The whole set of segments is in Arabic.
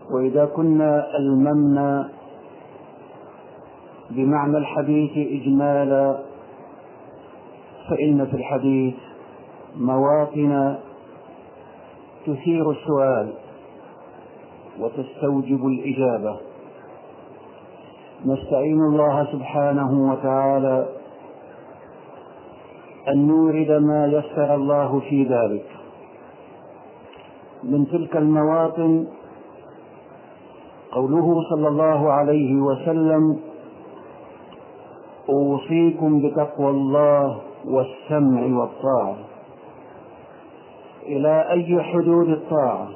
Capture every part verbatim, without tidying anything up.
وإذا كنا ألممنا بمعنى الحديث إجمالا، فإن في الحديث مواطن تثير السؤال وتستوجب الإجابة. نستعين الله سبحانه وتعالى أن نورد ما يسر الله في ذلك. من تلك المواطن قوله صلى الله عليه وسلم: أوصيكم بتقوى الله والسمع والطاعة، إلى أي حدود الطاعة.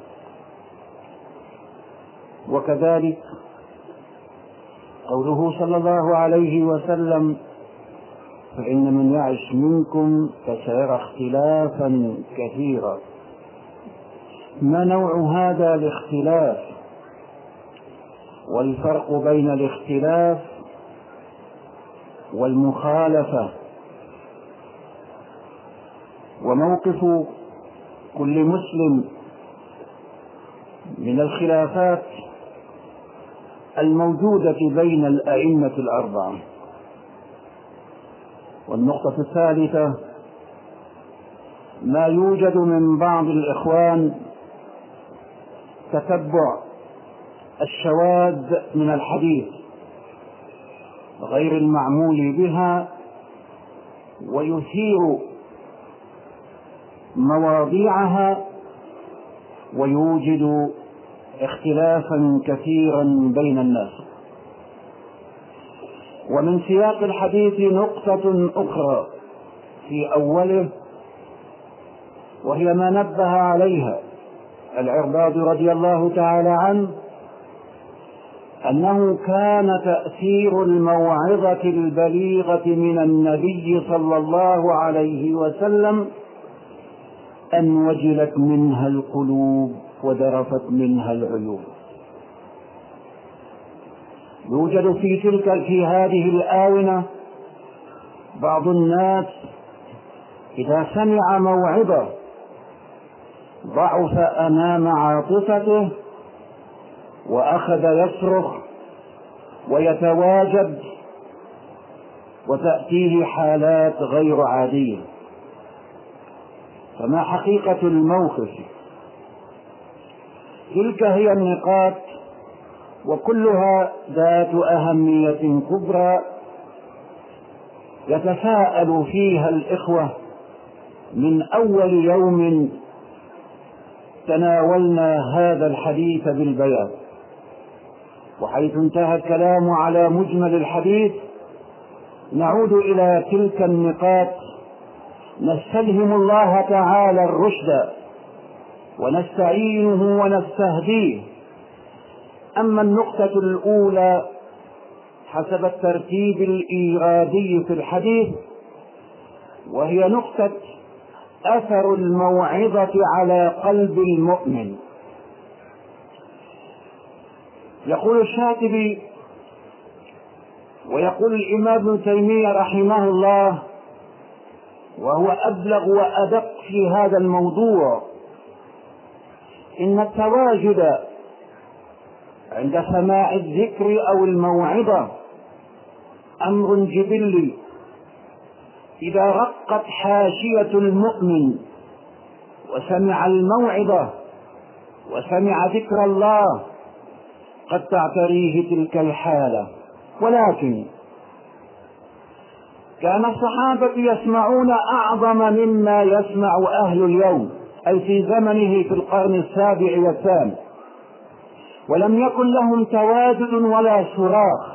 وكذلك قوله صلى الله عليه وسلم: فإن من يعش منكم فسيرى اختلافا كثيرا. ما نوع هذا الاختلاف؟ والفرق بين الاختلاف والمخالفة، وموقف كل مسلم من الخلافات الموجودة بين الأئمة الأربعة. والنقطة الثالثة: ما يوجد من بعض الإخوان تتبع الشواذ من الحديث غير المعمول بها، ويثير مواضيعها ويوجد اختلافا كثيرا بين الناس. ومن سياق الحديث نقطة أخرى في أوله، وهي ما نبه عليها العرباض رضي الله تعالى عنه، أنه كان تأثير الموعظة البليغة من النبي صلى الله عليه وسلم أن وجلت منها القلوب وذرفت منها العيون. يوجد في تلك في هذه الآونة بعض الناس إذا سمع موعظة ضعف أمام عاطفته وأخذ يصرخ ويتواجد، وتأتيه حالات غير عادية. فما حقيقة الموقف؟ تلك هي النقاط، وكلها ذات أهمية كبرى يتساءل فيها الإخوة من أول يوم تناولنا هذا الحديث بالبيان. وحيث انتهى الكلام على مجمل الحديث نعود إلى تلك النقاط، نستلهم الله تعالى الرشد ونستعينه ونستهديه. أما النقطة الأولى حسب الترتيب الإيرادي في الحديث، وهي نقطة أثر الموعظة على قلب المؤمن. يقول الشاطبي ويقول الإمام ابن تيمية رحمه الله، وهو أبلغ وأدق في هذا الموضوع: إن التواجد عند سماع الذكر أو الموعظة أمر جبلي. إذا رقت حاشية المؤمن وسمع الموعظة وسمع ذكر الله قد تعتريه تلك الحالة. ولكن كان الصحابة يسمعون أعظم مما يسمع أهل اليوم، أي في زمنه في القرن السابع والثامن، ولم يكن لهم تواجد ولا صراخ.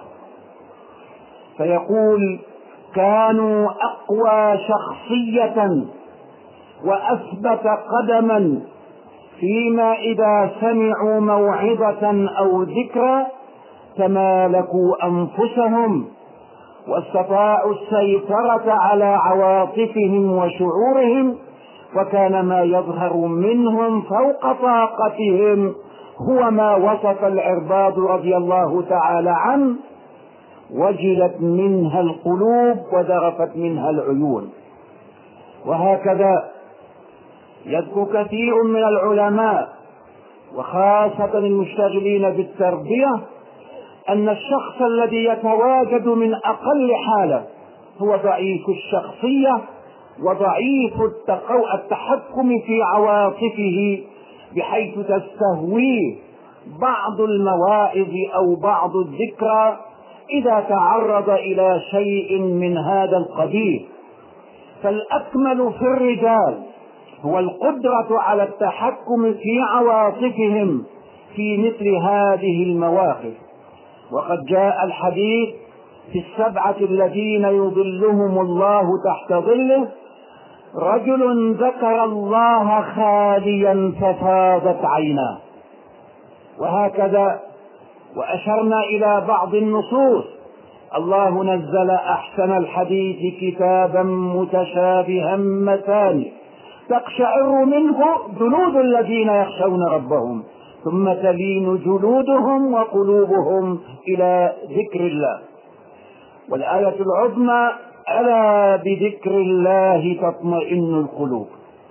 فيقول: كانوا أقوى شخصية وأثبت قدما فيما إذا سمعوا موعظة أو ذكرى تمالكوا أنفسهم واستطاعوا السيطرة على عواطفهم وشعورهم، وكان ما يظهر منهم فوق طاقتهم هو ما وصف العرباض رضي الله تعالى عنه: وجلت منها القلوب وذرفت منها العيون. وهكذا يذكر كثير من العلماء وخاصة المشتغلين بالتربية أن الشخص الذي يتواجد من أقل حالة هو ضعيف الشخصية وضعيف التحكم في عواطفه، بحيث تستهويه بعض المواعظ أو بعض الذكرى إذا تعرض إلى شيء من هذا القبيل. فالأكمل في الرجال هو القدرة على التحكم في عواطفهم في مثل هذه المواقف. وقد جاء الحديث في السبعة الذين يظلهم الله تحت ظله: رجل ذكر الله خاليا ففاضت عيناه. وهكذا وأشرنا إلى بعض النصوص: الله نزل أحسن الحديث كتابا متشابها مثاني تقشعر منه جلود الذين يخشون ربهم ثم تلين جلودهم وقلوبهم إلى ذكر الله. والآية العظمى: ألا بذكر الله تطمئن القلوب.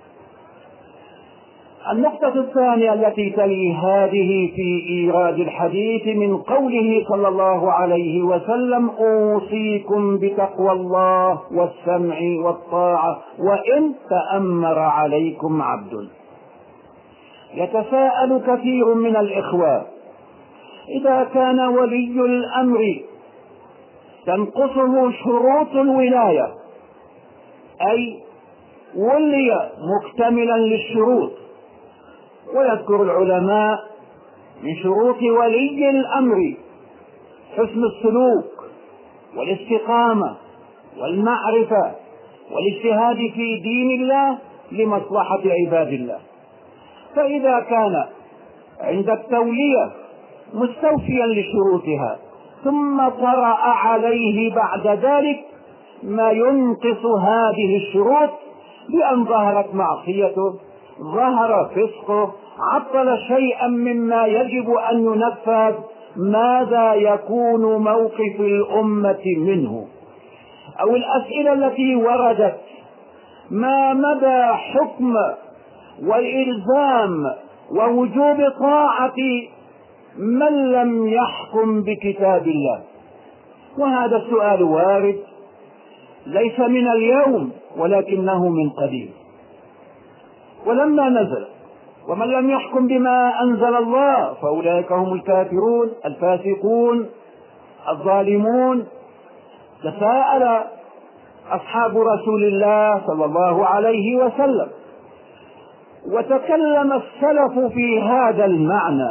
النقطة الثانية التي تلي هذه في إيراد الحديث من قوله صلى الله عليه وسلم: أوصيكم بتقوى الله والسمع والطاعة وإن تأمر عليكم عبد. يتساءل كثير من الإخوة: إذا كان ولي الأمر تنقصه شروط الولاية، أي ولي مكتملا للشروط، ويذكر العلماء من شروط ولي الأمر حسن السلوك والاستقامة والمعرفة والاجتهاد في دين الله لمصلحة عباد الله. فإذا كان عند التولية مستوفيا لشروطها ثم طرأ عليه بعد ذلك ما ينقص هذه الشروط بأن ظهرت معصيته، ظهر فسقه، عطل شيئا مما يجب أن ينفذ، ماذا يكون موقف الأمة منه؟ أو الأسئلة التي وردت: ما مدى حكم والإلزام ووجوب طاعة من لم يحكم بكتاب الله؟ وهذا السؤال وارد ليس من اليوم ولكنه من قديم. ولما نزل: ومن لم يحكم بما أنزل الله فأولئك هم الكافرون الفاسقون الظالمون، تساءل أصحاب رسول الله صلى الله عليه وسلم، وتكلم السلف في هذا المعنى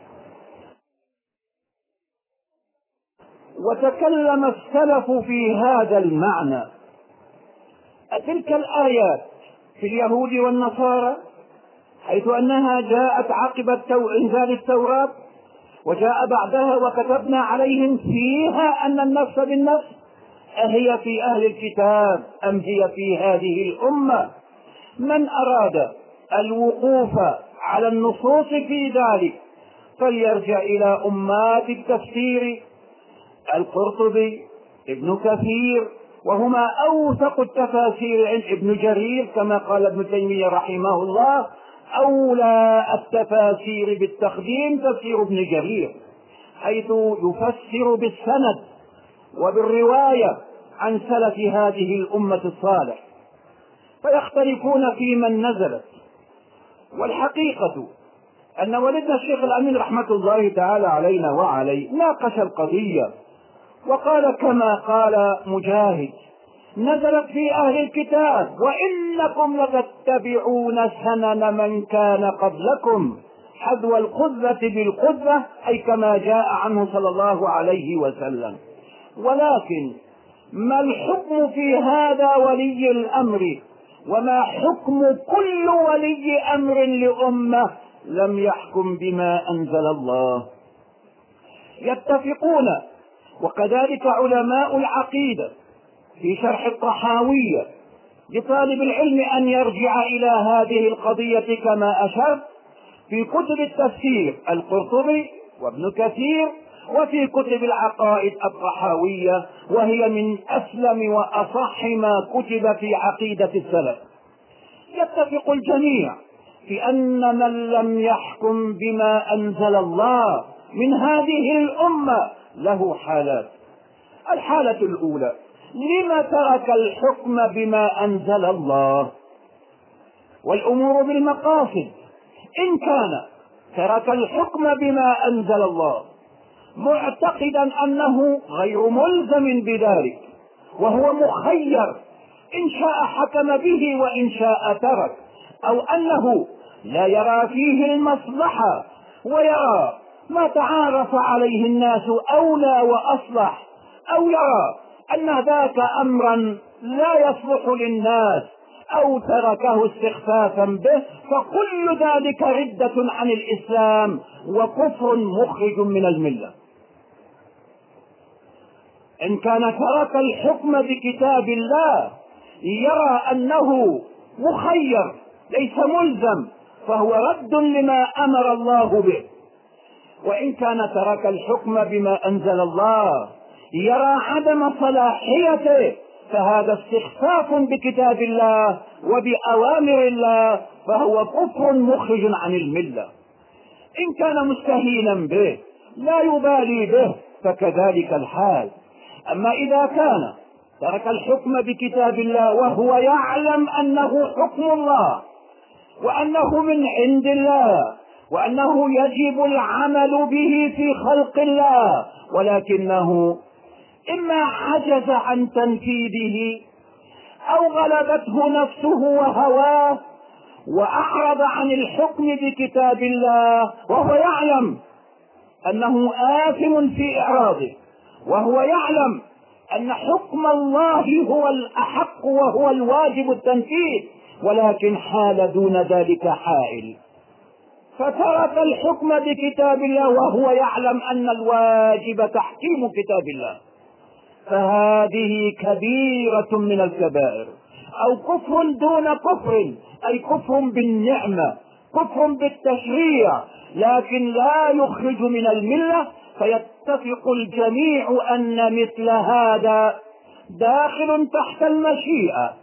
وتكلم السلف في هذا المعنى تلك الآيات في اليهود والنصارى حيث أنها جاءت عقب إنزال التوراة وجاء بعدها: وكتبنا عليهم فيها أن النفس بالنفس، أهي في أهل الكتاب أم هي في هذه الأمة؟ من أراد الوقوف على النصوص في ذلك فليرجع إلى أمات التفسير: القرطبي، ابن كثير، وهما أوثق التفاسير عند ابن جرير، كما قال ابن تيمية رحمه الله: أولى التفاسير بالتقديم تفسير ابن جرير، حيث يفسر بالسند وبالرواية عن سلف هذه الأمة الصالح، فيختلفون في من نزلت. والحقيقة أن والدنا الشيخ الأمين رحمة الله تعالى علينا وعليه ناقش القضية وقال كما قال مجاهد: نزلت في أهل الكتاب: وإنكم لتتبعون سنن من كان قبلكم حذو القذة بالقذة، أي كما جاء عنه صلى الله عليه وسلم. ولكن ما الحكم في هذا ولي الأمر؟ وما حكم كل ولي أمر لأمة لم يحكم بما أنزل الله؟ يتفقون، وكذلك علماء العقيدة في شرح الطحاوية لطالب العلم أن يرجع إلى هذه القضية كما أشرت في كتب التفسير: القرطبي وابن كثير، وفي كتب العقائد الطحاوية، وهي من أسلم وأصح ما كتب في عقيدة السلف. يتفق الجميع في أن من لم يحكم بما أنزل الله من هذه الأمة له حالات. الحالة الأولى: لم ترك الحكم بما أنزل الله؟ والأمور بالمقاصد. إن كان ترك الحكم بما أنزل الله معتقدا أنه غير ملزم بذلك وهو مخير، إن شاء حكم به وإن شاء ترك، أو أنه لا يرى فيه المصلحة ويرى ما تعارف عليه الناس أولى وأصلح، أو يرى أن ذاك أمرا لا يصلح للناس، أو تركه استخفافا به، فكل ذلك ردة عن الإسلام وكفر مخرج من الملة. إن كان ترك الحكم بكتاب الله يرى أنه مخير ليس ملزم فهو رد لما أمر الله به. وإن كان ترك الحكم بما أنزل الله يرى عدم صلاحيته فهذا استخفاف بكتاب الله وبأوامر الله، فهو كفر مخرج عن الملة. إن كان مستهينا به لا يبالي به فكذلك الحال. أما إذا كان ترك الحكم بكتاب الله وهو يعلم أنه حكم الله وأنه من عند الله وأنه يجب العمل به في خلق الله، ولكنه إما عجز عن تنفيذه أو غلبته نفسه وهواه وأعرض عن الحكم بكتاب الله، وهو يعلم أنه آثم في إعراضه، وهو يعلم أن حكم الله هو الأحق وهو الواجب التنفيذ، ولكن حال دون ذلك حائل، فترك الحكم بكتاب الله وهو يعلم أن الواجب تحكيم كتاب الله، فهذه كبيرة من الكبائر، أو كفر دون كفر، أي كفر بالنعمة، كفر بالتشريع، لكن لا يخرج من الملة. فيتفق الجميع أن مثل هذا داخل تحت المشيئة،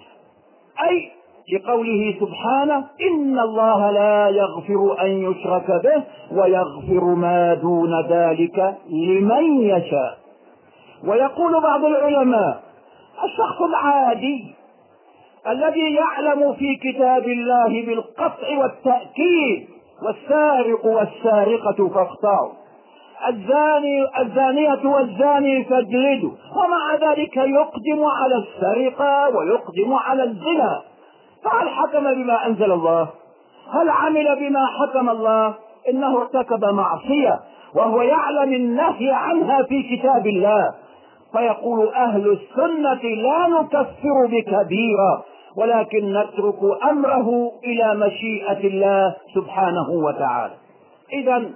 أي لقوله سبحانه: إن الله لا يغفر أن يشرك به ويغفر ما دون ذلك لمن يشاء. ويقول بعض العلماء: الشخص العادي الذي يعلم في كتاب الله بالقطع والتأكيد: والسارق والسارقة فاقطعوا، الزاني الزانية والزاني فاجلدوا، ومع ذلك يقدم على السرقة ويقدم على الزنا، فهل حكم بما أنزل الله؟ هل عمل بما حكم الله؟ إنه ارتكب معصية وهو يعلم النهي عنها في كتاب الله. فيقول أهل السنة: لا نكفر بكبيرة، ولكن نترك أمره إلى مشيئة الله سبحانه وتعالى. إذن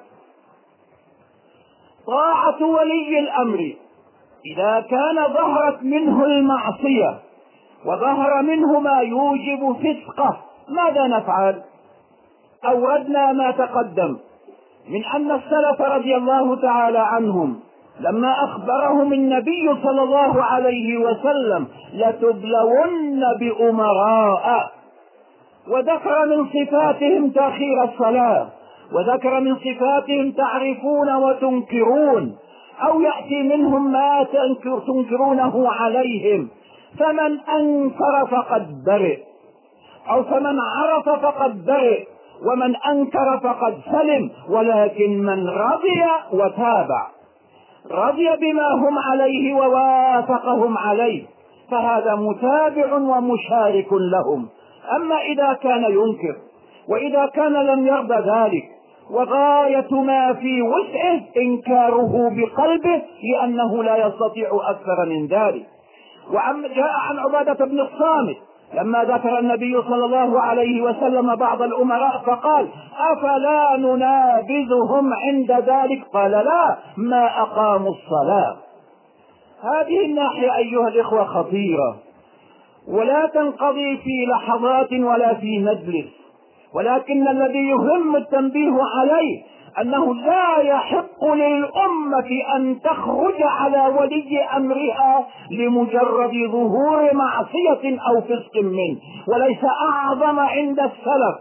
طاعة ولي الأمر إذا كان ظهرت منه المعصية وظهر منه ما يوجب فسقه ماذا نفعل؟ أوردنا ما تقدم من أن السلف رضي الله تعالى عنهم لما أخبرهم النبي صلى الله عليه وسلم: لتبلون بأمراء، وذكر من صفاتهم تأخير الصلاة، وذكر من صفاتهم تعرفون وتنكرون، أو يأتي منهم ما تنكر تنكرونه عليهم، فمن أنكر فقد برئ، أو فمن عرف فقد برئ، ومن أنكر فقد سلم، ولكن من رضي وتابع، رضي بما هم عليه ووافقهم عليه، فهذا متابع ومشارك لهم. أما إذا كان ينكر وإذا كان لم يرضى ذلك وغاية ما في وسعه إنكاره بقلبه لأنه لا يستطيع أكثر من ذلك. وجاء عن عبادة بن الصامت لما ذكر النبي صلى الله عليه وسلم بعض الأمراء فقال: أفلا ننابذهم عند ذلك؟ قال: لا، ما أقاموا الصلاة. هذه الناحية أيها الإخوة خطيرة، ولا تنقضي في لحظات ولا في مجلس، ولكن الذي يهم التنبيه عليه أنه لا يحق للأمة أن تخرج على ولي أمرها لمجرد ظهور معصية أو فسق منه. وليس أعظم عند السلف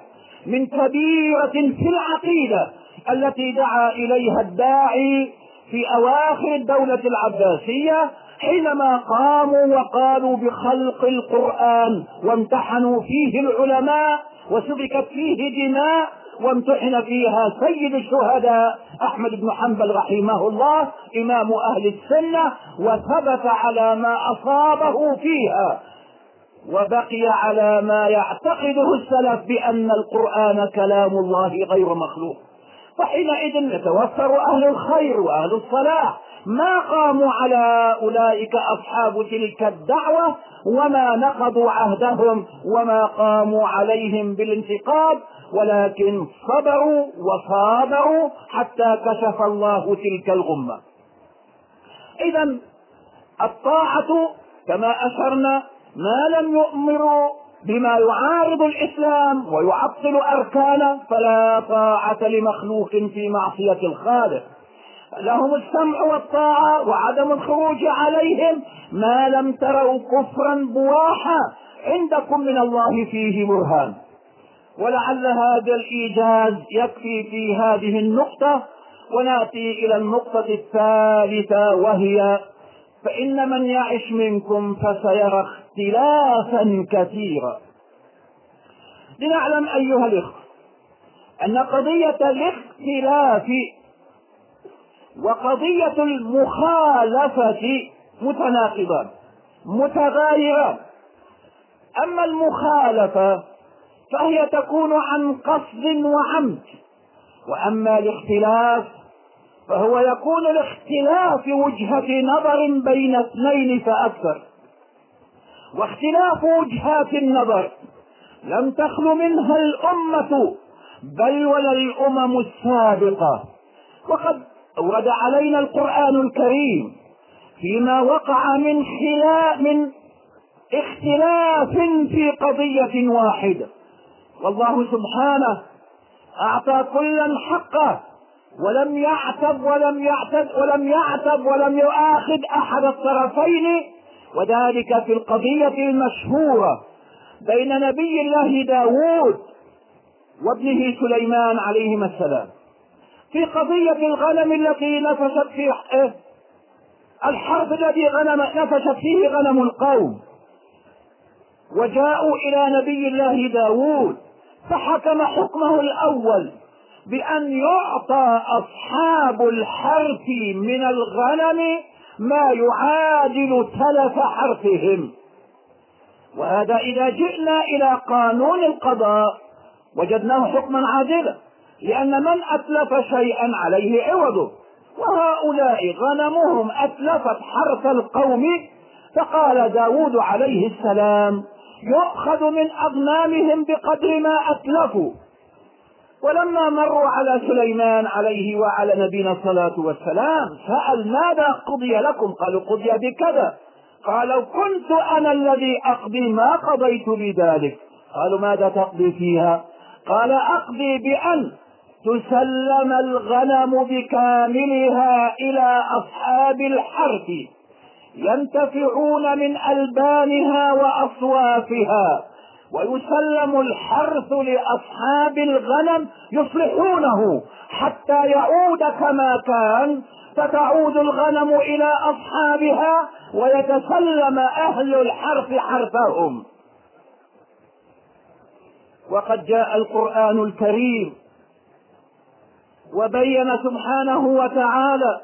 من كبيرة في العقيدة التي دعا إليها الداعي في أواخر الدولة العباسية، حينما قاموا وقالوا بخلق القرآن وامتحنوا فيه العلماء وسفكت فيه دماء وامتحن فيها سيد الشهداء أحمد بن حنبل رحمه الله إمام أهل السنة، وثبت على ما أصابه فيها وبقي على ما يعتقده السلف بأن القرآن كلام الله غير مخلوق. فحينئذ يتوفر أهل الخير وأهل الصلاح ما قاموا على أولئك أصحاب تلك الدعوة وما نقضوا عهدهم وما قاموا عليهم بالانتقاد، ولكن صبروا وصابروا حتى كشف الله تلك الغمة. إذن الطاعة كما أشرنا ما لم يؤمروا بما يعارض الإسلام ويعطل أركانه فلا طاعة لمخلوق في معصية الخالق. لهم السمع والطاعة وعدم الخروج عليهم ما لم تروا كفرا بواحا عندكم من الله فيه برهان. ولعل هذا الإيجاز يكفي في هذه النقطة، ونأتي إلى النقطة الثالثة وهي فإن من يعش منكم فسيرى اختلافا كثيرا. لنعلم أيها الإخوة أن قضية الاختلاف وقضية المخالفة متناقضان متغايران. أما المخالفة فهي تكون عن قصد وعمد، وأما الاختلاف فهو يكون لاختلاف وجهة نظر بين اثنين فأكثر. واختلاف وجهات النظر لم تخل منها الأمة بل ولا الأمم السابقة، وقد أورد علينا القرآن الكريم فيما وقع من خلاف من اختلاف في قضية واحدة، والله سبحانه أعطى كلا حقه ولم يعتب ولم يعتد ولم يعتب ولم يؤاخذ أحد الطرفين، وذلك في القضية المشهورة بين نبي الله داود وابنه سليمان عليهما السلام في قضية الغنم التي نفشت في الحرب الذي غنم نفشت فيه غنم القوم. وجاءوا إلى نبي الله داود فحكم حكمه الأول بأن يعطى أصحاب الحرث من الغنم ما يعادل تلف حرثهم. وهذا إذا جئنا إلى قانون القضاء وجدناه حكما عادلا، لأن من أتلف شيئا عليه عوضه، وهؤلاء غنمهم أتلفت حرث القوم، فقال داود عليه السلام يؤخذ من أغنامهم بقدر ما أتلفوا. ولما مروا على سليمان عليه وعلى نبينا الصلاة والسلام سأل ماذا قضي لكم؟ قالوا قضي بكذا. قالوا كنت أنا الذي أقضي ما قضيت بذلك. قالوا ماذا تقضي فيها؟ قال أقضي بأن تسلم الغنم بكاملها إلى أصحاب الحرث ينتفعون من ألبانها وأصوافها، ويسلم الحرث لأصحاب الغنم يصلحونه حتى يعود كما كان، فتعود الغنم إلى أصحابها ويتسلم أهل الحرث حرثهم. وقد جاء القرآن الكريم وبين سبحانه وتعالى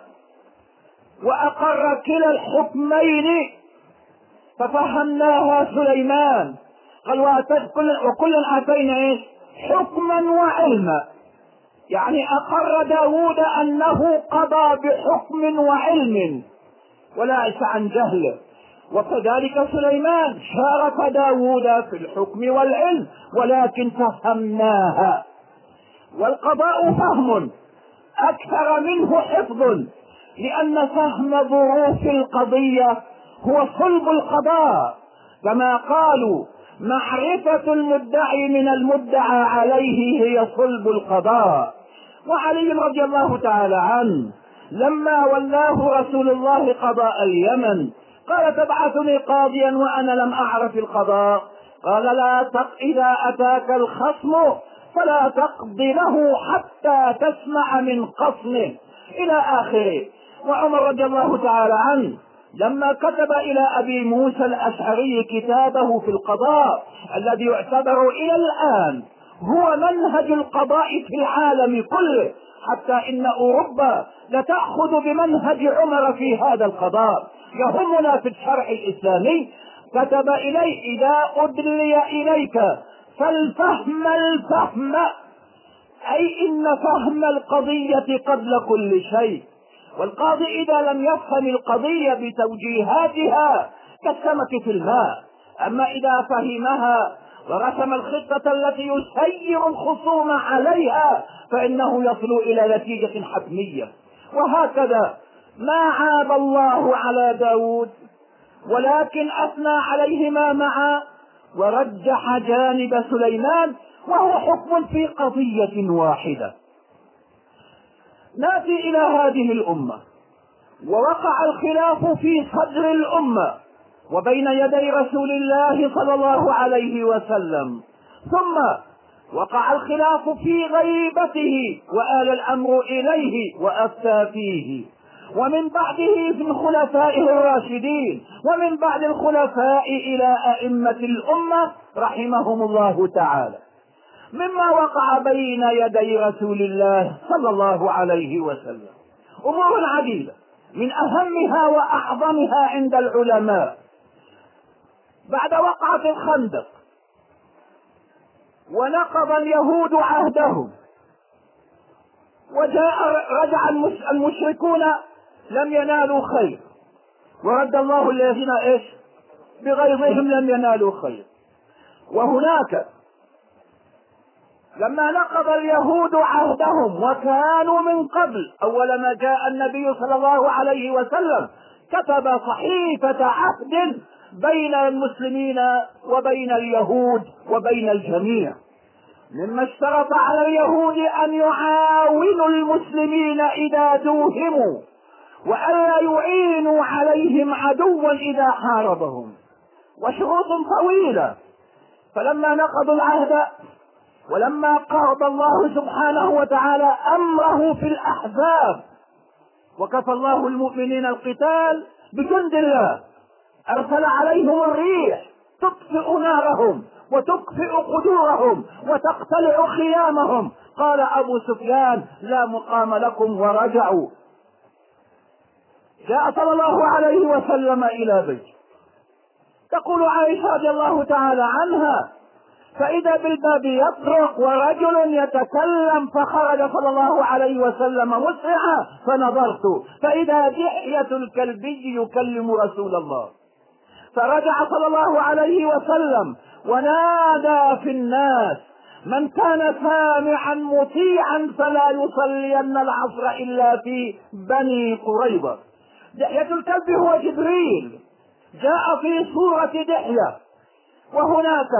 وأقر كلا الحكمين ففهمناها سليمان. قال وكلا آتينا ايش؟ حكما وعلما، يعني أقر داود أنه قضى بحكم وعلم وليس عن جهل، وكذلك سليمان شارك داود في الحكم والعلم ولكن فهمناها. والقضاء فهم أكثر منه حفظ، لأن فهم ظروف القضية هو صلب القضاء، كما قالوا معرفة المدعي من المدعى عليه هي صلب القضاء. وعلي رضي الله تعالى عنه لما ولاه رسول الله قضاء اليمن قال تبعثني قاضيا وأنا لم أعرف القضاء. قال لا تق إذا أتاك الخصم فلا تقض له حتى تسمع من خصمه إلى آخره. وعمر رضي الله تعالى عنه لما كتب إلى أبي موسى الأشعري كتابه في القضاء الذي يعتبر إلى الآن هو منهج القضاء في العالم كله، حتى إن أوروبا لتأخذ بمنهج عمر في هذا القضاء، يهمنا في الشرع الإسلامي، كتب إليه: إذا أدلي إليك فالفهم الفهم، أي إن فهم القضية قبل كل شيء. والقاضي إذا لم يفهم القضية بتوجيهاتها كالسمك في الماء، أما إذا فهمها ورسم الخطة التي يسير الخصوم عليها فإنه يصل إلى نتيجة حتمية. وهكذا ما عاب الله على داود، ولكن أثنى عليهما معا ورجح جانب سليمان، وهو حكم في قضية واحدة. نأتي إلى هذه الأمة، ووقع الخلاف في صدر الأمة وبين يدي رسول الله صلى الله عليه وسلم، ثم وقع الخلاف في غيبته وآل الأمر إليه وأفتى فيه، ومن بعده من خلفائه الراشدين، ومن بعد الخلفاء إلى أئمة الأمة رحمهم الله تعالى، مما وقع بين يدي رسول الله صلى الله عليه وسلم أمور عديدة، من أهمها وأعظمها عند العلماء بعد وقعة الخندق ونقض اليهود عهدهم وجاء رجع المشركون لم ينالوا خير، ورد الله الذين ايش بغيظهم لم ينالوا خير. وهناك لما نقض اليهود عهدهم وكانوا من قبل، أول ما جاء النبي صلى الله عليه وسلم كتب صحيفة عهد بين المسلمين وبين اليهود وبين الجميع، مما اشترط على اليهود أن يعاونوا المسلمين إذا دوهموا، وألا يعينوا عليهم عدوا إذا حاربهم، وشروط طويلة. فلما نقضوا العهد ولما قضى الله سبحانه وتعالى أمره في الأحزاب وكفى الله المؤمنين القتال بجند الله، أرسل عليهم الريح تطفئ نارهم وتطفئ قدورهم وتقتلع خيامهم، قال أبو سفيان: لا مقام لكم، ورجعوا. جاء صلى الله عليه وسلم إلى بيته، تقول عائشة رضي الله تعالى عنها: فإذا بالباب يطرق ورجل يتكلم، فخرج صلى الله عليه وسلم مسرعا فنظرت فإذا دحية الكلبي يكلم رسول الله، فرجع صلى الله عليه وسلم ونادى في الناس: من كان سامعا مطيعا فلا يصلين العصر إلا في بني قريظة. دحية الكلب هو جبريل، جاء في صورة دحية. وهناك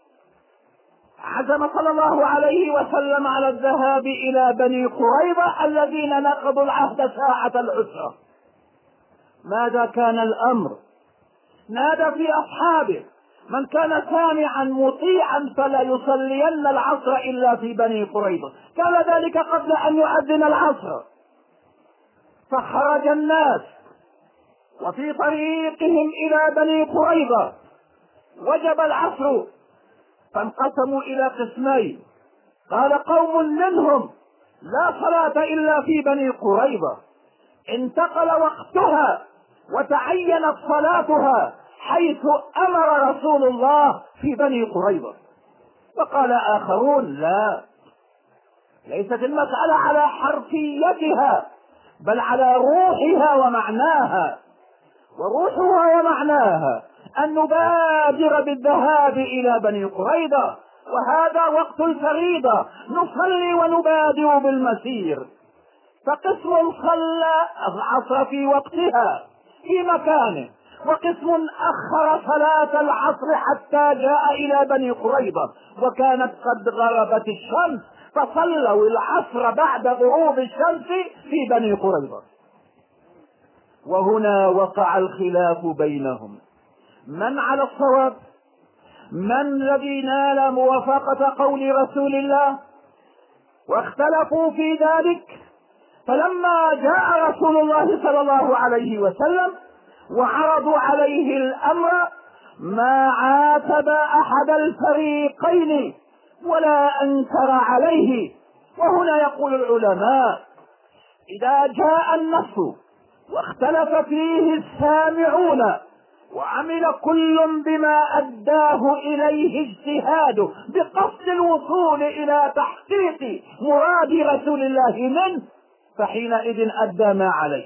عزم صلى الله عليه وسلم على الذهاب إلى بني قريظة الذين نقضوا العهد ساعة العسرة. ماذا كان الأمر؟ نادى في أصحابه: من كان سامعا مطيعا فلا يصلين العصر إلا في بني قريظة. كان ذلك قبل أن يؤذن العصر، فخرج الناس وفي طريقهم إلى بني قريظة وجب العصر، فانقسموا إلى قسمين. قال قوم منهم: لا صلاة إلا في بني قريظة، انتقل وقتها وتعينت صلاتها حيث أمر رسول الله في بني قريظة. وقال آخرون: لا، ليست المسألة على حرفيتها بل على روحها ومعناها، وروحها ومعناها أن نبادر بالذهاب إلى بني قريظة، وهذا وقت الفريضة، نصلي ونبادر بالمسير. فقسم صلى العصر في وقتها في مكانه، وقسم أخر صلاة العصر حتى جاء إلى بني قريظة وكانت قد غربت الشمس، فصلوا العصر بعد غروب الشمس في بني قريظة. وهنا وقع الخلاف بينهم: من على الصواب؟ من الذي نال موافقة قول رسول الله واختلفوا في ذلك. فلما جاء رسول الله صلى الله عليه وسلم وعرضوا عليه الأمر ما عاتب أحد الفريقين ولا أنكر عليه. وهنا يقول العلماء: إذا جاء النص واختلف فيه السامعون وعمل كل بما أداه إليه اجتهاده بقصد الوصول إلى تحقيق مراد رسول الله منه، فحينئذ أدى ما عليه.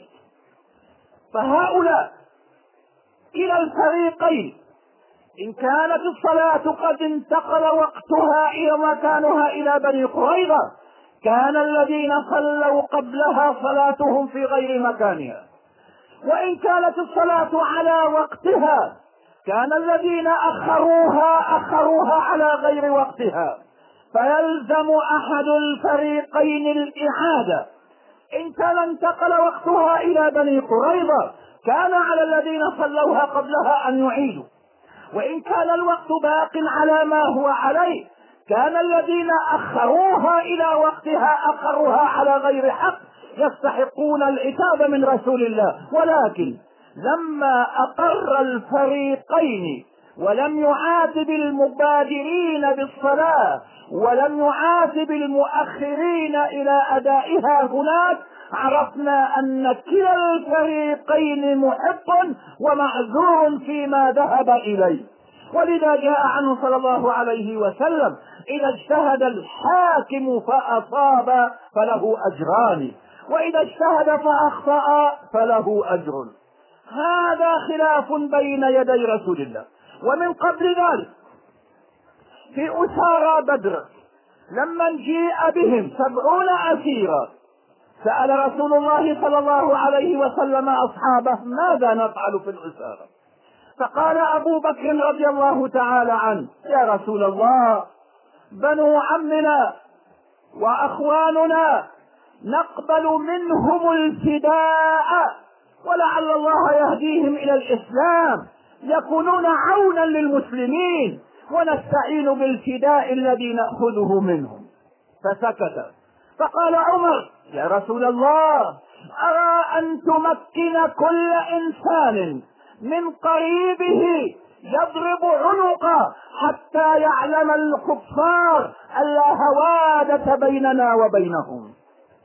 فهؤلاء إلى الفريقين: إن كانت الصلاة قد انتقل وقتها إلى مكانها إلى بني قريظة، كان الذين صلوا قبلها صلاتهم في غير مكانها، وإن كانت الصلاة على وقتها كان الذين أخروها أخروها على غير وقتها، فيلزم أحد الفريقين الإعادة. إن كان انتقل وقتها إلى بني قريظة كان على الذين صلوها قبلها أن يعيدوا، وإن كان الوقت باق على ما هو عليه كان الذين أخروها إلى وقتها أخروها على غير حق يستحقون العتاب من رسول الله. ولكن لما أقر الفريقين ولم يعاتب المبادرين بالصلاة ولم يعاتب المؤخرين إلى أدائها هناك، عرفنا أن كلا الفريقين محق ومعذور فيما ذهب إليه. ولذا جاء عنه صلى الله عليه وسلم: إذا اجتهد الحاكم فأصاب فله أجران، وإذا اجتهد فأخطأ فله أجر. هذا خلاف بين يدي رسول الله. ومن قبل ذلك في أسارى بدر لما جيء بهم سبعون أسيرا سأل رسول الله صلى الله عليه وسلم أصحابه: ماذا نفعل في الأسارى؟ فقال أبو بكر رضي الله تعالى عنه: يا رسول الله، بنو عمنا وأخواننا نقبل منهم الفداء ولعل الله يهديهم إلى الإسلام، يكونون عونا للمسلمين، ونستعين بالفداء الذي نأخذه منهم. فسكت. فقال عمر: يا رسول الله، أرى أن تمكن كل إنسان من قريبه يضرب عنقه حتى يعلم الكفار ألا هوادة بيننا وبينهم.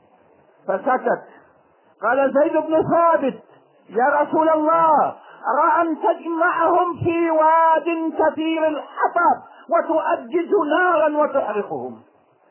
فسكت. قال زيد بن ثابت: يا رسول الله، أرى أن تجمعهم في واد كثير الحطب وتؤجج نارا وتحرقهم.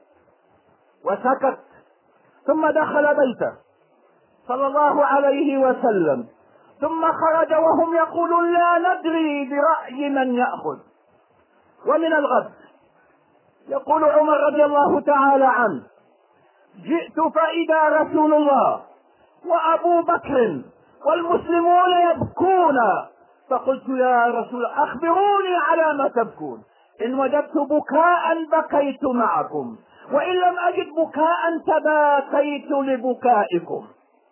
وسكت. ثم دخل بيته صلى الله عليه وسلم، ثم خرج وهم يقولون: لا ندري برأي من يأخذ. ومن الغد يقول عمر رضي الله تعالى عنه: جئت فإذا رسول الله وأبو بكر والمسلمون يبكون، فقلت: يا رسول الله، أخبروني على ما تبكون، إن وجدت بكاء بكيت معكم، وإن لم أجد بكاء تباكيت لبكائكم.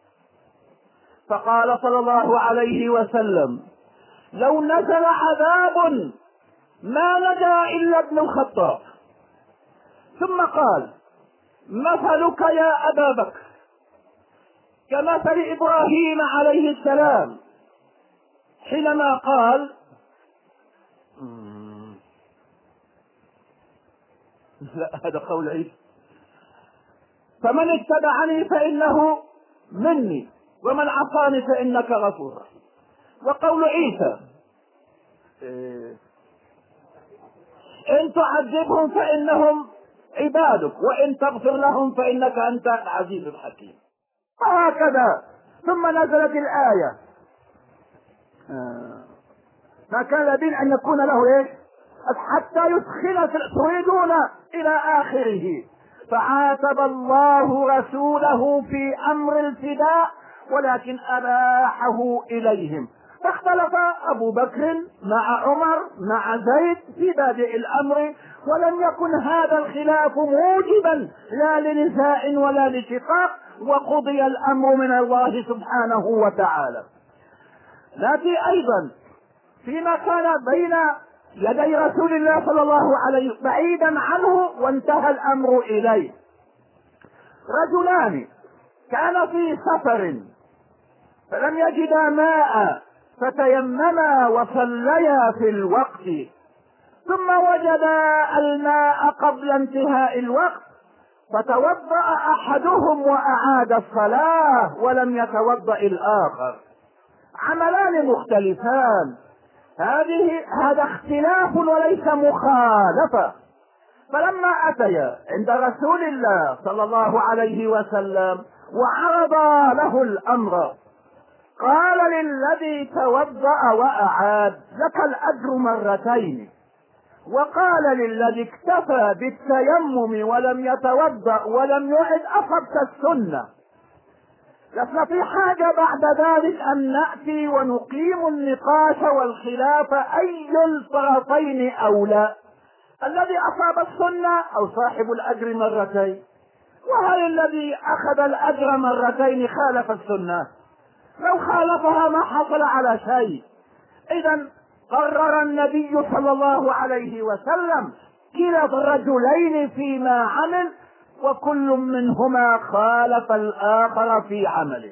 فقال صلى الله عليه وسلم: لو نزل عذاب ما نجا إلا ابن الخطاب. ثم قال: مثلك يا أبا بكر كمثل إبراهيم عليه السلام حينما قال: لا، هذا قول عيسى: فمن اتبعني فإنه مني ومن عصاني فإنك غفور رحيم. وقول عيسى: إن تعذبهم فإنهم عبادك وإن تغفر لهم فإنك أنت العزيز الحكيم. وهكذا. ثم نزلت الآية: ما كان لدين أن يكون له إيش حتى يدخل، تريدون إلى آخره. فعاتب الله رسوله في أمر الفداء ولكن أباحه إليهم. فاختلف أبو بكر مع عمر مع زيد في بادئ الأمر، ولم يكن هذا الخلاف موجبا لا لنزاع ولا لشقاق، وقضي الأمر من الله سبحانه وتعالى. لكن أيضا فيما كان بين يدي رسول الله صلى الله عليه وسلم بعيدا عنه وانتهى الأمر إليه، رجلان كان في سفر فلم يجدا ماء فتيمما وصليا في الوقت، ثم وجدا الماء قبل انتهاء الوقت فتوضأ احدهم واعاد الصلاة ولم يتوضأ الاخر، عملان مختلفان. هذه هذا اختلاف وليس مخالفة. فلما اتيا عند رسول الله صلى الله عليه وسلم وعرض له الامر قال للذي توضأ واعاد لك الاجر مرتين، وقال للذي اكتفى بالتيمم ولم يتوضأ ولم يعد اصبت السنة. لسنا في حاجة بعد ذلك ان نأتي ونقيم النقاش والخلاف اي الطرفين اولى، الذي اصاب السنة او صاحب الاجر مرتين، وهل الذي اخذ الاجر مرتين خالف السنة؟ لو خالفها ما حصل على شيء. اذا قرر النبي صلى الله عليه وسلم كلا الرجلين فيما عمل، وكل منهما خالف الاخر في عمله.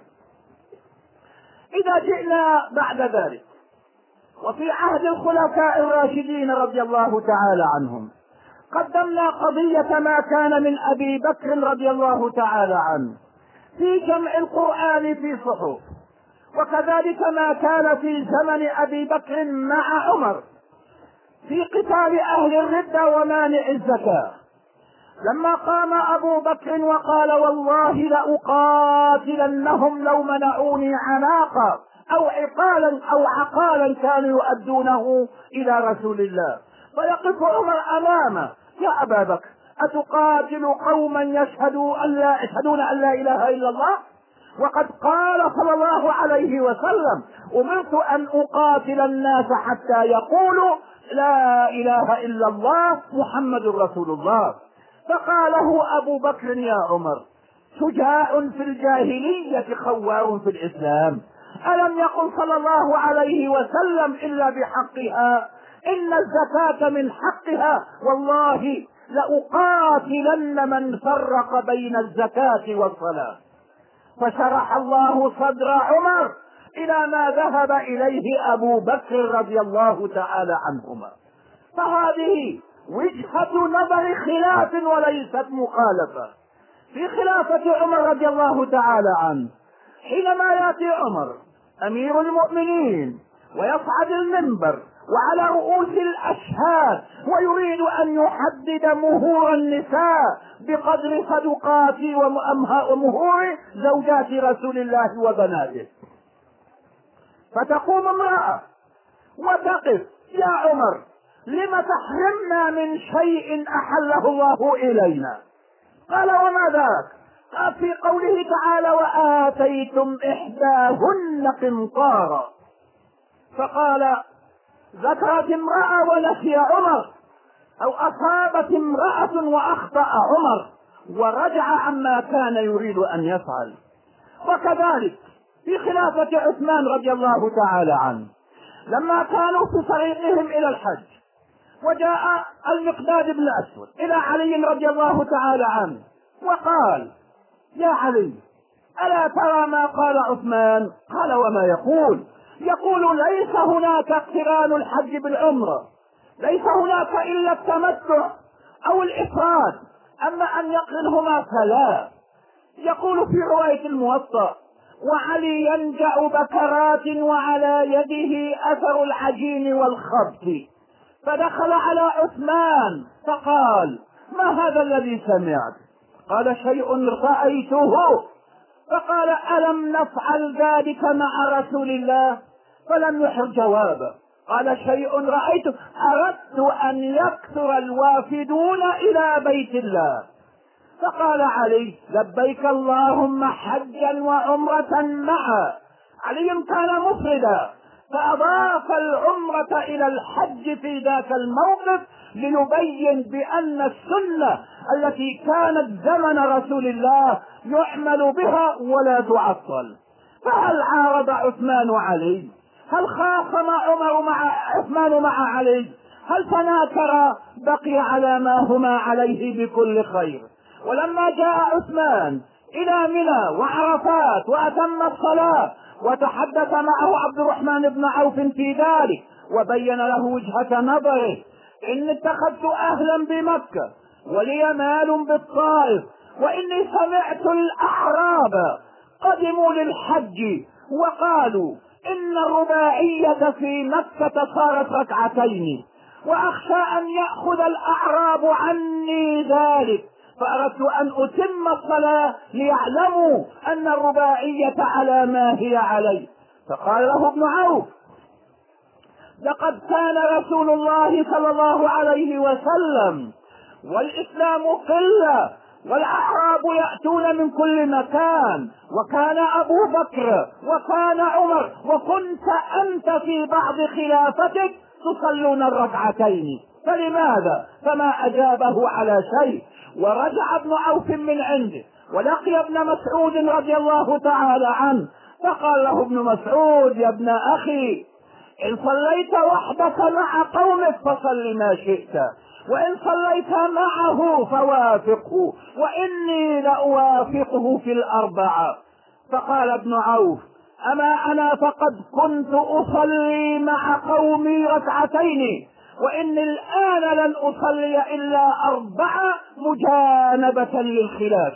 اذا جئنا بعد ذلك وفي عهد الخلفاء الراشدين رضي الله تعالى عنهم قدمنا قضية ما كان من ابي بكر رضي الله تعالى عنه في جمع القرآن في صحف، وكذلك ما كان في زمن ابي بكر مع عمر في قتال اهل الردة ومانع الزكاة. لما قام ابو بكر وقال والله لأقاتلنهم لو منعوني عناقا او عقالا او عقالا كانوا يؤدونه الى رسول الله، فيقف عمر امامه يا ابا بكر اتقاتل قوما يشهدون ان لا يشهدون ان لا اله الا الله، وقد قال صلى الله عليه وسلم امرت ان اقاتل الناس حتى يقولوا لا اله الا الله محمد رسول الله. فقاله ابو بكر يا عمر شجاع في الجاهلية خوار في الاسلام، الم يقل صلى الله عليه وسلم الا بحقها ان الزكاة من حقها والله لأقاتلن من فرق بين الزكاة والصلاة. فشرح الله صدر عمر الى ما ذهب اليه ابو بكر رضي الله تعالى عنهما. فهذه وجهة نظر خلاف وليست مخالفة. في خلافة عمر رضي الله تعالى عنه حينما ياتي عمر امير المؤمنين ويصعد المنبر وعلى رؤوس الاشهاد ويريد ان يحدد مهور النساء بقدر صدقات ومهور زوجات رسول الله وبناته، فتقوم امرأة وتقف يا عمر لم تحرمنا من شيء احله الله الينا؟ قال وما ذاك؟ قال في قوله تعالى وآتيتم احداهن قنطارا. فقال ذكرت امرأة ونسي عمر، او اصابت امرأة واخطأ عمر ورجع عما كان يريد ان يفعل. وكذلك في خلافة عثمان رضي الله تعالى عنه لما كانوا في طريقهم الى الحج وجاء المقداد بن الاسود الى علي رضي الله تعالى عنه وقال يا علي الا ترى ما قال عثمان؟ قال وما يقول؟ يقول ليس هناك اقتران الحج بالعمرة، ليس هناك الا التمتع او الافراد، اما ان يقرنهما فلا. يقول في رواية الموطأ وعلي ينجع بكرات وعلى يده اثر العجين والخبز، فدخل على عثمان فقال ما هذا الذي سمعت؟ قال شيء رأيته. فقال ألم نفعل ذلك مع رسول الله؟ فلم يحر جوابه. قال شيء رأيته أردت أن يكثر الوافدون إلى بيت الله. فقال علي لبيك اللهم حجا وعمرة معا. علي كان مفردا فأضاف العمرة إلى الحج في ذاك الموقف ليبين بأن السنة التي كانت زمن رسول الله يعمل بها ولا تعطل. فهل عارض عثمان علي؟ هل خاصم عمر مع عثمان مع علي؟ هل تناكر؟ بقي على ما هما عليه بكل خير. ولما جاء عثمان إلى منى وعرفات وأتم الصلاة وتحدث معه عبد الرحمن بن عوف في ذلك وبين له وجهة نظره: إن اتخذت أهلا بمكة ولي مال بالطائف، وإني سمعت الأعراب قدموا للحج وقالوا إن الرباعية في مكة صارت ركعتين، وأخشى أن يأخذ الأعراب عني ذلك، فأردت أن أتم الصلاة ليعلموا أن الرباعية على ما هي عليه. فقال له ابن عوف: لقد كان رسول الله صلى الله عليه وسلم والإسلام قلة والأعراب يأتون من كل مكان، وكان أبو بكر وكان عمر وكنت أنت في بعض خلافتك تصلون الركعتين، فلماذا؟ فما أجابه على شيء. ورجع ابن عوف من عنده ولقي ابن مسعود رضي الله تعالى عنه، فقال له ابن مسعود: يا ابن أخي، إن صليت وحدك مع قومك فصل ما شئت، وإن صليت معه فوافقه، وإني لأوافقه في الأربعة. فقال ابن عوف: أما أنا فقد كنت أصلي مع قومي ركعتين، وإني الآن لن أصلي إلا أربعة مجانبة للخلاف.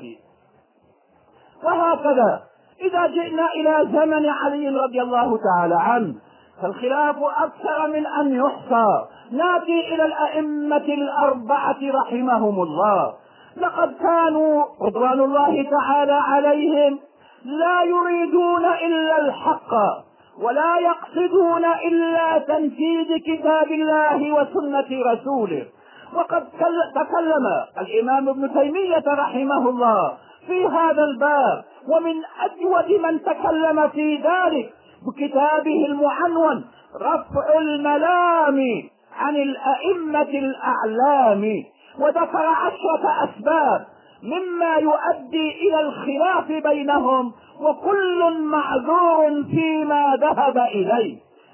وهكذا إذا جئنا إلى زمن علي رضي الله تعالى عنه فالخلاف أكثر من أن يحصى. ناتي إلى الأئمة الأربعة رحمهم الله، لقد كانوا رضوان الله تعالى عليهم لا يريدون إلا الحق ولا يقصدون إلا تنفيذ كتاب الله وسنة رسوله. وقد تكلم الإمام ابن تيمية رحمه الله في هذا الباب، ومن أجود من تكلم في ذلك بكتابه المعنون رفع الملام عن الأئمة الأعلام، وذكر عشرة أسباب مما يؤدي إلى الخلاف بينهم، وكل معذور فيما ذهب إليه.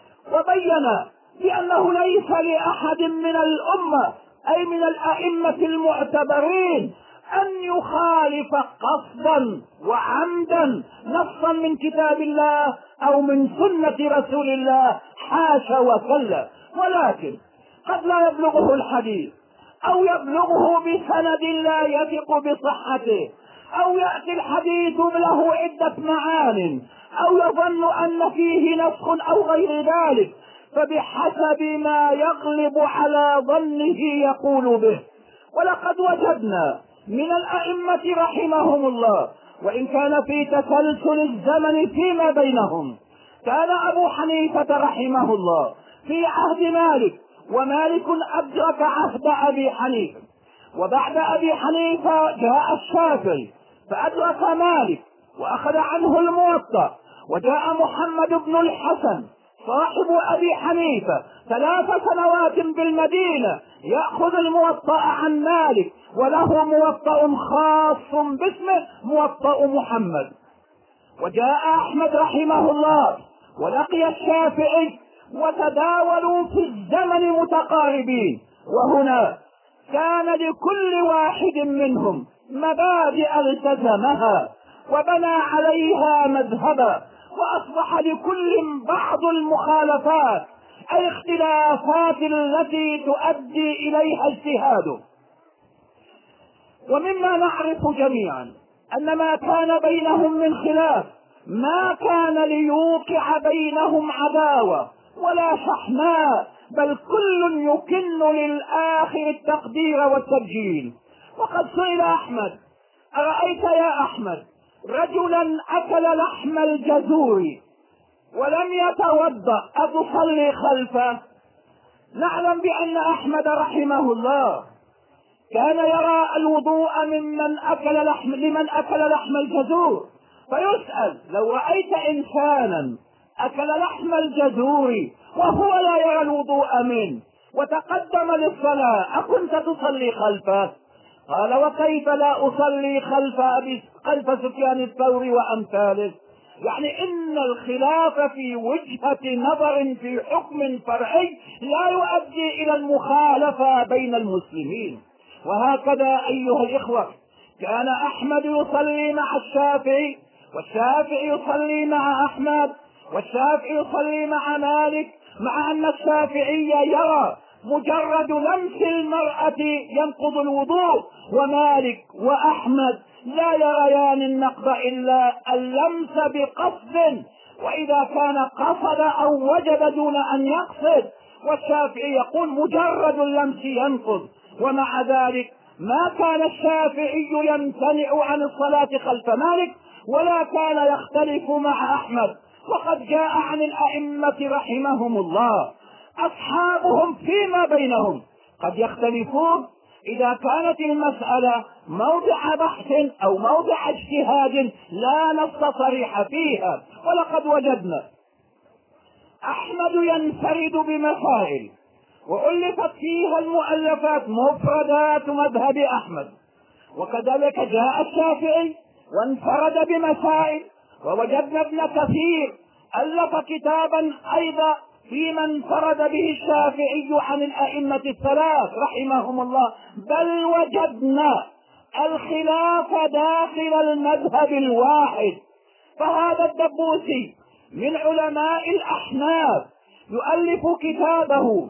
وبين بأنه ليس لأحد من الأمة أي من الأئمة المعتبرين أن يخالف قصدا وعمدا نصا من كتاب الله أو من سنة رسول الله، حاشا وكلا، ولكن قد لا يبلغه الحديث أو يبلغه بسند لا يثق بصحته، أو يأتي الحديث له عدة معان، أو يظن أن فيه نسخ أو غير ذلك، فبحسب ما يغلب على ظنه يقول به. ولقد وجدنا من الأئمة رحمهم الله، وإن كان في تسلسل الزمن فيما بينهم، كان أبو حنيفة رحمه الله في عهد مالك، ومالك أدرك عهد أبي حنيفة، وبعد أبي حنيفة جاء الشافعي فأدرك مالك وأخذ عنه الموطأ، وجاء محمد بن الحسن صاحب أبي حنيفة ثلاث سنوات بالمدينة يأخذ الموطأ عن مالك، وله موطأ خاص باسمه موطأ محمد. وجاء أحمد رحمه الله ولقي الشافعي، وتداولوا في الزمن متقاربين، وهنا كان لكل واحد منهم مبادئ التزمها وبنى عليها مذهبا، وأصبح لكل بعض المخالفات أي اختلافات التي تؤدي إليها اجتهاده. ومما نعرف جميعا أن ما كان بينهم من خلاف ما كان ليوقع بينهم عداوة ولا شحناء، بل كل يكن للآخر التقدير والتبجيل. وقد سئل أحمد: أرأيت يا أحمد رجلا أكل لحم الجزور ولم يتوضأ أتصلي خلفه؟ نعلم بأن أحمد رحمه الله كان يرى الوضوء ممن أكل لحم لمن أكل لحم الجزور، فيسأل: لو رأيت إنسانا أكل لحم الجزور وهو لا يرى الوضوء منه وتقدم للصلاة أكنت تصلي خلفه؟ قال: وكيف لا أصلي خلف أبي خلف سفيان الثوري وأمثاله؟ يعني إن الخلاف في وجهة نظر في حكم فرعي لا يؤدي إلى المخالفة بين المسلمين. وهكذا أيها الإخوة كان أحمد يصلي مع الشافعي، والشافعي يصلي مع أحمد، والشافعي يصلي مع مالك، مع أن الشافعي يرى مجرد لمس المرأة ينقض الوضوء، ومالك وأحمد لا يريان النقض إلا اللمس بقصد، وإذا كان قصد أو وجب دون أن يقصد. والشافعي يقول مجرد اللمس ينقض. ومع ذلك ما كان الشافعي يمتنع عن الصلاة خلف مالك، ولا كان يختلف مع أحمد. وقد جاء عن الأئمة رحمهم الله أصحابهم فيما بينهم قد يختلفون إذا كانت المسألة موضع بحث أو موضع اجتهاد لا نص صريح فيها. ولقد وجدنا أحمد ينفرد بمسائل وألفت فيها المؤلفات مفردات مذهب أحمد، وكذلك جاء الشافعي وانفرد بمسائل، ووجدنا ابن كثير ألف كتابا أيضا فيما انفرد به الشافعي عن الأئمة الثلاث رحمهم الله. بل وجدنا الخلاف داخل المذهب الواحد. فهذا الدبوسي من علماء الأحناف يؤلف كتابه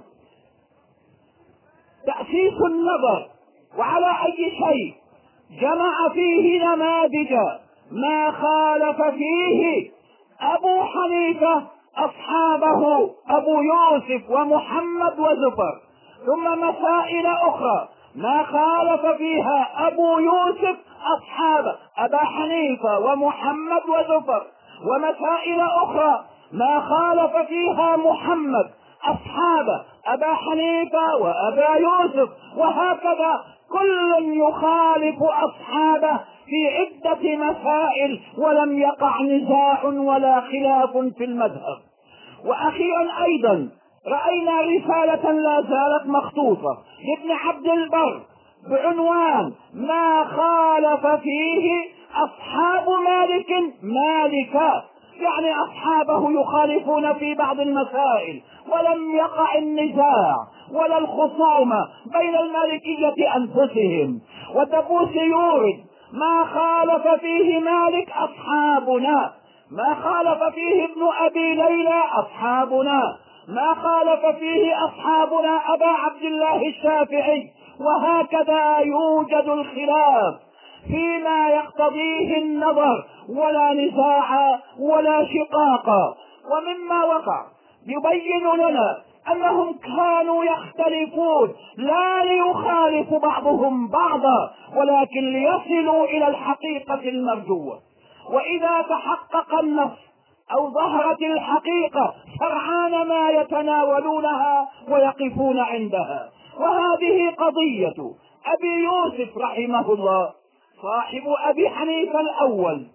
تأسيس النظر، وعلى أي شيء جمع فيه نماذج ما خالف فيه أبو حنيفة أصحابه أبو يوسف ومحمد وزفر، ثم مسائل أخرى ما خالف فيها أبو يوسف أصحاب أبا حنيفة ومحمد وزفر، ومسائل أخرى ما خالف فيها محمد أصحاب أبا حنيفة وأبا يوسف، وهكذا كل يخالف أصحابه في عدة مسائل، ولم يقع نزاع ولا خلاف في المذهب. وأخيرا أيضا رأينا رسالة لا زالت مخطوطة لابن عبد البر بعنوان ما خالف فيه أصحاب مالك مالكا، يعني أصحابه يخالفون في بعض المسائل ولم يقع النزاع ولا الخصومة بين المالكية أنفسهم. والدبوسي يورد ما خالف فيه مالك أصحابنا، ما خالف فيه ابن أبي ليلى أصحابنا، ما خالف فيه أصحابنا أبا عبد الله الشافعي، وهكذا يوجد الخلاف فيما يقتضيه النظر ولا نزاع ولا شقاق. ومما وقع يبين لنا أنهم كانوا يختلفون لا ليخالف بعضهم بعضا، ولكن ليصلوا إلى الحقيقة المرجوة. وإذا تحقق النص أو ظهرت الحقيقة سرعان ما يتناولونها ويقفون عندها. وهذه قضية أبي يوسف رحمه الله صاحب أبي حنيفة الأول،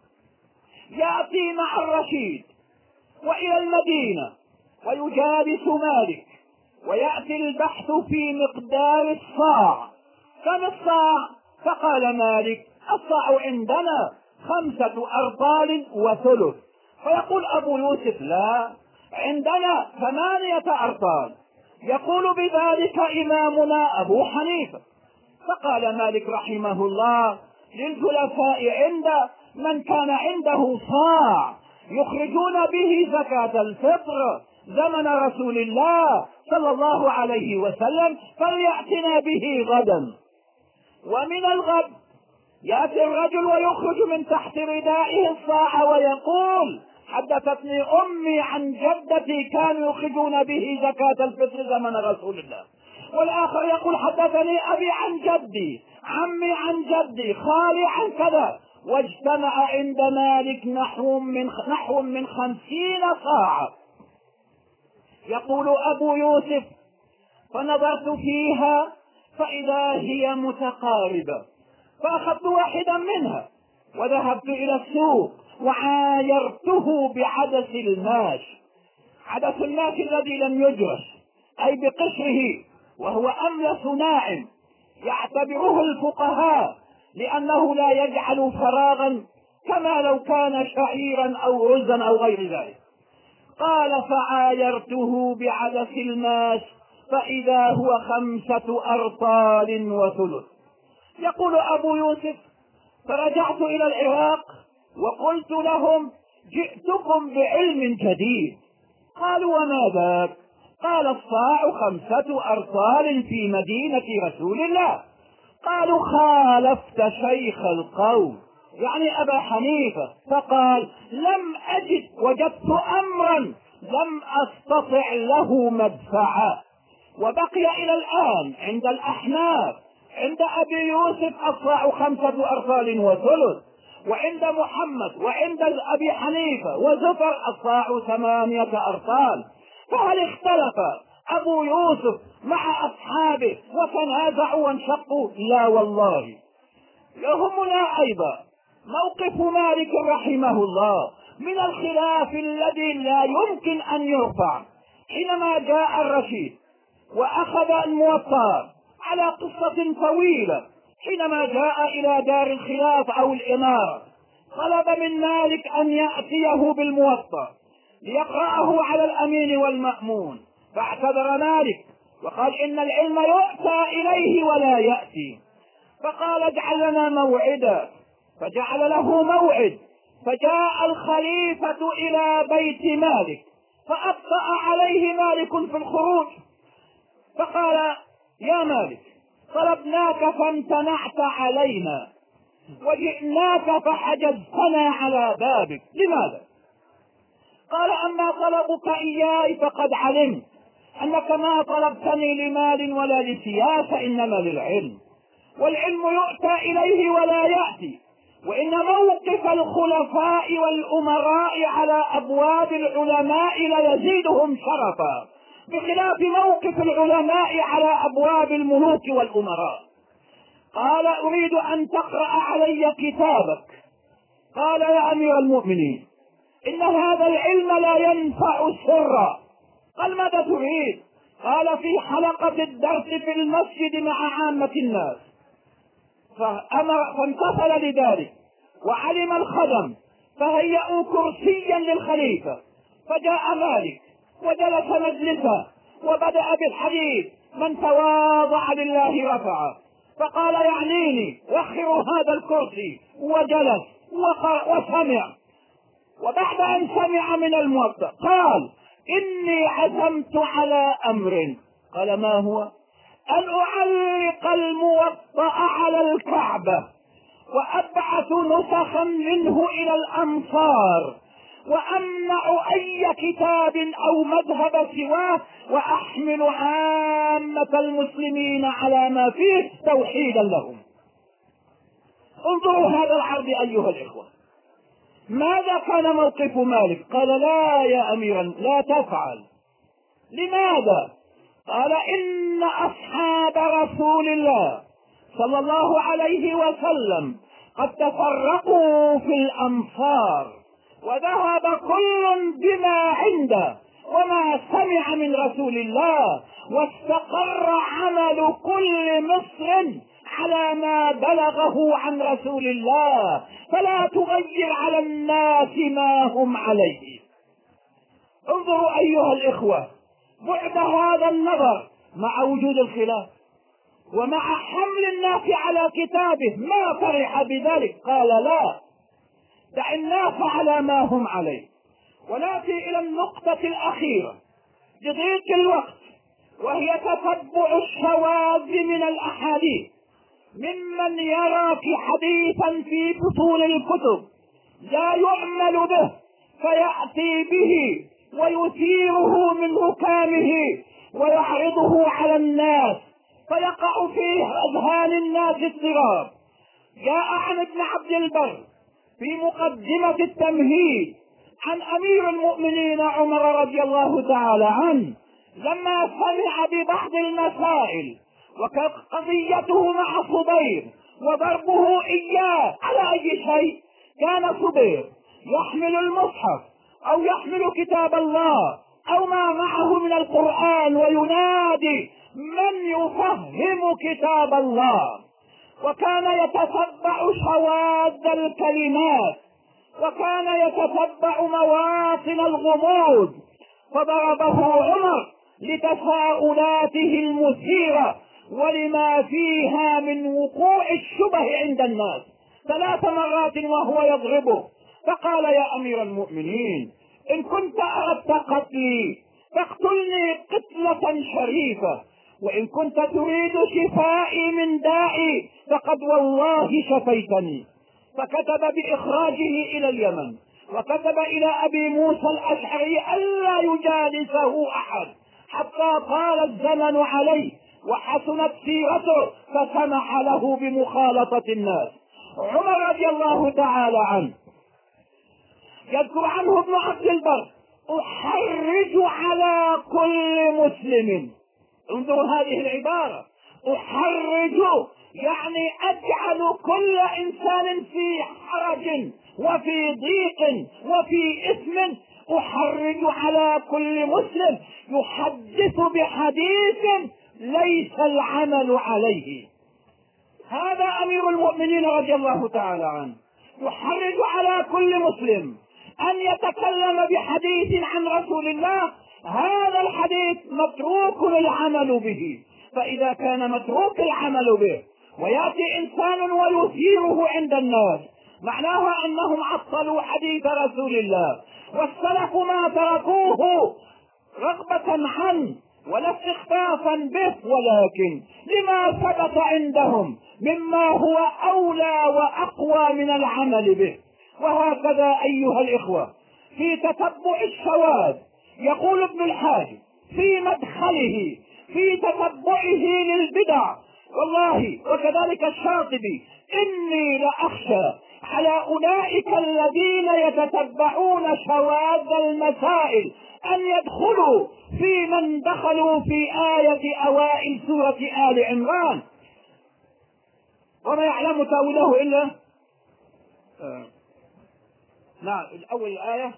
يأتي مع الرشيد وإلى المدينة ويجالس مالك، ويأتي البحث في مقدار الصاع. كم الصاع؟ فقال مالك الصاع عندنا خمسة أرطال وثلث. فيقول أبو يوسف لا، عندنا ثمانية أرطال. يقول بذلك إمامنا أبو حنيفة. فقال مالك رحمه الله للخلفاء عند من كان عنده صاع يخرجون به زكاة الفطر زمن رسول الله صلى الله عليه وسلم فليأتنا به غدا. ومن الغد يأتي الرجل ويخرج من تحت ردائه الصاع ويقول حدثتني أمي عن جدتي كانوا يخرجون به زكاة الفطر زمن رسول الله. والآخر يقول حدثني أبي عن جدي، عمي عن جدي، خالي عن كذا. واجتمع عند مالك نحو من نحو من خمسين صاعا. يقول أبو يوسف فنظرت فيها فإذا هي متقاربة، فأخذت واحدا منها وذهبت إلى السوق وعايرته بعدس الماش. عدس الماش الذي لم يجرش أي بقشره، وهو أملس ناعم يعتبره الفقهاء لأنه لا يجعل فراغا كما لو كان شعيرا أو رزا أو غير ذلك. قال فعايرته بعدس الماش فإذا هو خمسة أرطال وثلث. يقول أبو يوسف: فرجعت إلى العراق وقلت لهم: جئتكم بعلم جديد. قالوا: وما ذاك؟ قال: الصاع خمسة أرطال في مدينة رسول الله. قالوا: خالفت شيخ القوم، يعني أبا حنيفة. فقال: لم أجد، وجدت أمرا لم أستطع له مدفعا. وبقي إلى الآن عند الأحناف، عند أبي يوسف الصاع خمسة أرطال وثلث، وعند محمد وعند أبي حنيفة وزفر الصاع ثمانية أرطال. فهل اختلف أبو يوسف مع أصحابه وتنازعوا وانشقوا؟ لا والله. يهمنا أيضا موقف مالك رحمه الله من الخلاف الذي لا يمكن أن يرفع. حينما جاء الرشيد وأخذ الموطأ على قصة طويلة، حينما جاء إلى دار الخلاف أو الإمارة طلب من مالك أن يأتيه بالموطأ ليقرأه على الأمين والمأمون، فاعتذر مالك وقال: إن العلم يؤتى إليه ولا يأتي. فقال: اجعل لنا موعدا. فجعل له موعد، فجاء الخليفة إلى بيت مالك فأبطأ عليه مالك في الخروج، فقال: يا مالك، طلبناك فامتنعت علينا، وجئناك فحجزتنا على بابك، لماذا؟ قال: أما طلبك إياي فقد علمت أنك ما طلبتني لمال ولا لسياسة، إنما للعلم، والعلم يؤتى إليه ولا يأتي، وإن موقف الخلفاء والأمراء على أبواب العلماء ليزيدهم شرفا، بخلاف موقف العلماء على أبواب الملوك والأمراء. قال: أريد أن تقرأ علي كتابك. قال: يا أمير المؤمنين، إن هذا العلم لا ينفع سرا. قال: ماذا تريد؟ قال: في حلقة الدرس في المسجد مع عامة الناس. فأمر فانتصل لذلك، وعلم الخدم فهيئوا كرسيا للخليفة، فجاء مالك وجلس مجلسا وبدأ بالحديث: من تواضع لله رفعه. فقال: يعنيني، وخروا هذا الكرسي، وجلس وسمع. وبعد أن سمع من الموطأ قال: إني عزمت على أمر. قال: ما هو؟ أن أعلق الموطأ على الكعبة، وأبعث نسخا منه إلى الأمصار، وأمنع أي كتاب أو مذهب سواه، وأحمل عامة المسلمين على ما فيه توحيدا لهم. انظروا هذا العرض أيها الإخوة. ماذا كان موقف مالك؟ قال: لا يا أميرا، لا تفعل. لماذا؟ قال: إن أصحاب رسول الله صلى الله عليه وسلم قد تفرقوا في الأمصار، وذهب كل بما عنده وما سمع من رسول الله، واستقر عمل كل مصر على ما بلغه عن رسول الله، فلا تغير على الناس ما هم عليه. انظروا أيها الإخوة بعد هذا النظر مع وجود الخلاف ومع حمل الناس على كتابه، ما فرح بذلك. قال: لا، دع الناس على ما هم عليه. ونأتي إلى النقطة الأخيرة لضيق الوقت، وهي تتبع الشواذ من الأحاديث، ممن يرى في حديثا في بطون الكتب لا يعمل به فيأتي به ويثيره من ركامه ويعرضه على الناس فيقع في أذهان الناس اضطراب. جاء عن ابن عبد البر في مقدمة التمهيد عن أمير المؤمنين عمر رضي الله تعالى عنه لما سمع ببعض المسائل، وقضيته مع صبير وضربه إياه على أي شيء. كان صبير يحمل المصحف أو يحمل كتاب الله أو ما معه من القرآن وينادي: من يفهم كتاب الله؟ وكان يتتبع شواذ الكلمات، وكان يتتبع مواطن الغموض، فضربه عمر لتساؤلاته المثيرة ولما فيها من وقوع الشبه عند الناس ثلاث مرات وهو يضربه، فقال: يا أمير المؤمنين، إن كنت أردت قتلي فاقتلني قتلة شريفة، وإن كنت تريد شفائي من دائي فقد والله شفيتني. فكتب بإخراجه إلى اليمن، وكتب إلى أبي موسى الأشعري ألا يجالسه أحد حتى طال الزمن عليه وحسنت سيرته، فسمح له بمخالطة الناس. عمر رضي الله تعالى عنه يذكر عنه ابن عبد البر: أحرج على كل مسلم. انظروا هذه العبارة، أحرج يعني أجعل كل إنسان في حرج وفي ضيق وفي إثم، أحرج على كل مسلم يحدث بحديث ليس العمل عليه. هذا أمير المؤمنين رضي الله تعالى عنه يحرج على كل مسلم أن يتكلم بحديث عن رسول الله هذا الحديث متروك العمل به، فإذا كان متروك العمل به ويأتي إنسان ويثيره عند الناس معناها أنهم عطلوا حديث رسول الله، والسلف ما تركوه رغبة عنه ولا استخفافا به، ولكن لما ثبت عندهم مما هو أولى وأقوى من العمل به. وهكذا أيها الإخوة في تتبع الشواذ يقول ابن الحاج في مدخله في تتبعه للبدع، والله وكذلك الشاطبي: إني لأخشى على أولئك الذين يتتبعون شواذ المسائل أن يدخلوا في من دخلوا في آية أوائل سورة آل عمران وما يعلم تأويله إلا آه. نعم، الأول الآية: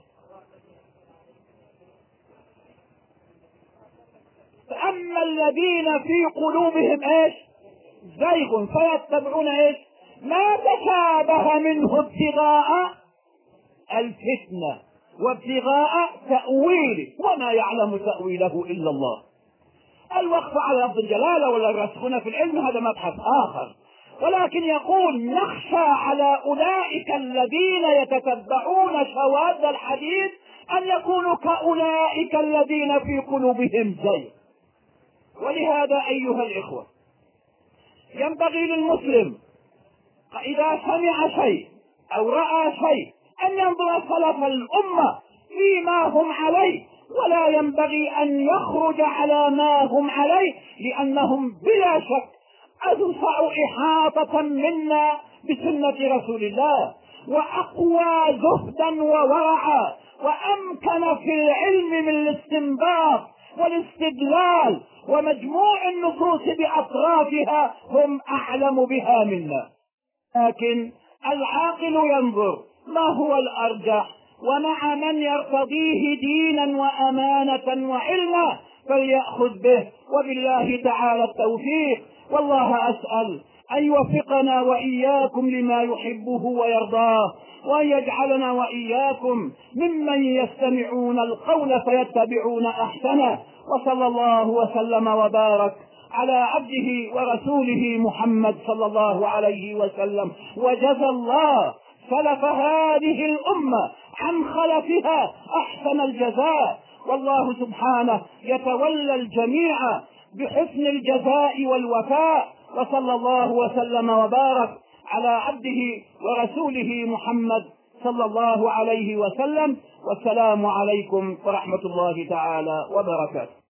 فأما الذين في قلوبهم ايش؟ زيغ فيتبعون ايش؟ ما تشابه منه ابتغاء الفتنة وابتغاء تأويله وما يعلم تأويله إلا الله. الوقف على لفظ الجلالة ولا الرسخون في العلم هذا مبحث آخر، ولكن يقول: نخشى على أولئك الذين يتتبعون شواذ الحديث أن يكونوا كأولئك الذين في قلوبهم زيغ. ولهذا أيها الإخوة ينبغي للمسلم إذا سمع شيء أو رأى شيء أن ينظر سلف الأمة فيما هم عليه، ولا ينبغي أن يخرج على ما هم عليه، لأنهم بلا شك أوسع إحاطة منا بسنة رسول الله، وأقوى زهدا وورعا، وأمكن في العلم من الاستنباط والاستدلال، ومجموع النصوص بأطرافها هم أعلم بها منا. لكن العاقل ينظر ما هو الأرجح، ومع من يرتضيه دينا وأمانة وعلما فليأخذ به، وبالله تعالى التوفيق. والله أسأل أن يوفقنا وإياكم لما يحبه ويرضاه، وأن يجعلنا وإياكم ممن يستمعون القول فيتبعون أحسنه. وصلى الله وسلم وبارك على عبده ورسوله محمد صلى الله عليه وسلم، وجزى الله سلف هذه الأمة عن خلفها أحسن الجزاء، والله سبحانه يتولى الجميع بحسن الجزاء والوفاء. وصلى الله وسلم وبارك على عبده ورسوله محمد صلى الله عليه وسلم، والسلام عليكم ورحمة الله تعالى وبركاته.